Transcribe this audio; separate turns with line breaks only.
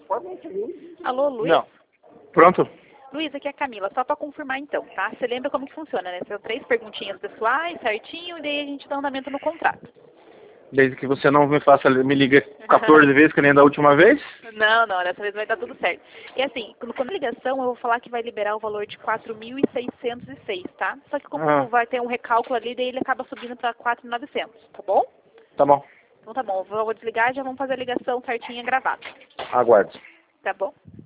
Alô, Luiz?
Não. Pronto?
Luiz, aqui é a Camila. Só para confirmar então, tá? Você lembra como que funciona, né? São 3 perguntinhas pessoais, certinho, e daí a gente dá andamento no contrato.
Desde que você não me liga 14 vezes, que nem da última vez?
Não, dessa vez vai dar tudo certo. E assim, quando a ligação, eu vou falar que vai liberar o valor de 4.606, tá? Só que como vai ter um recálculo ali, daí ele acaba subindo para 4.900, tá bom?
Tá bom.
Então tá bom, eu vou desligar e já vamos fazer a ligação certinha gravada.
Aguardo.
Tá bom?